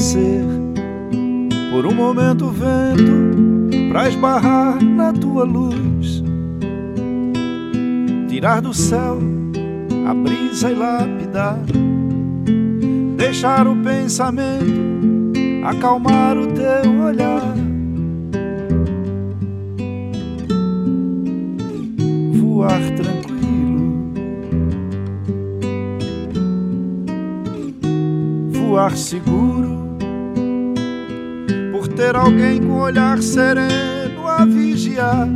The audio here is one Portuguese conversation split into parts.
ser por um momento o vento pra esbarrar na tua luz, tirar do céu a brisa e lapidar, deixar o pensamento acalmar o teu olhar, voar tranquilo, voar seguro, por ter alguém com olhar sereno a vigiar,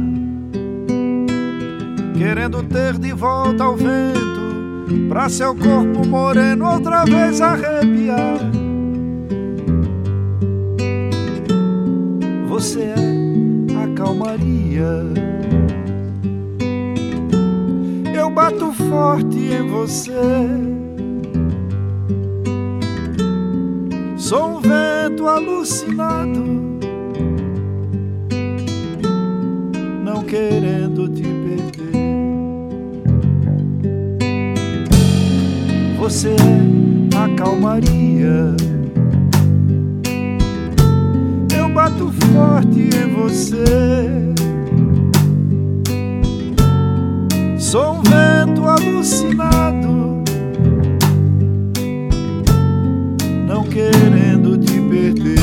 querendo ter de volta o vento pra seu corpo moreno outra vez arrepiar. Você é a calmaria, eu bato forte em você. Sou um vento alucinado, não querendo te perder. Você é a calmaria, eu bato forte em você. Sou um vento alucinado, não querendo te perder.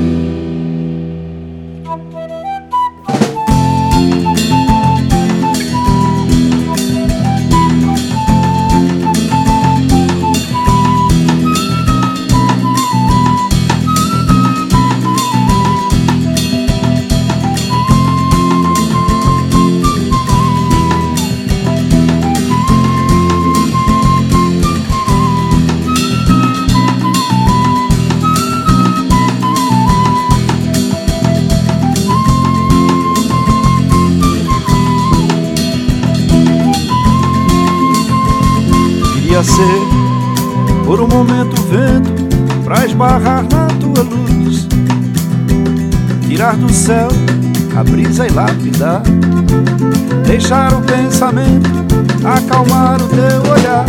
Queria ser por um momento o vento pra esbarrar na tua luz, tirar do céu a brisa e lapidar, deixar o pensamento acalmar o teu olhar,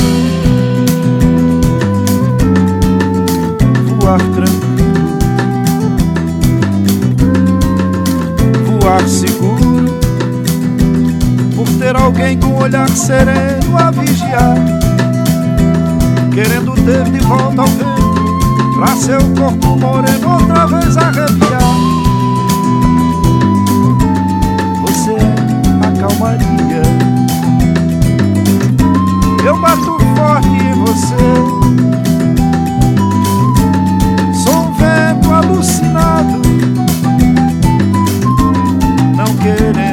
voar tranquilo, voar seguro, por ter alguém com olhar sereno a vigiar, querendo ter de volta ao vento pra seu corpo moreno outra vez arrepiar. Você é a calmaria, eu bato forte em você. Sou um vento alucinado, não querendo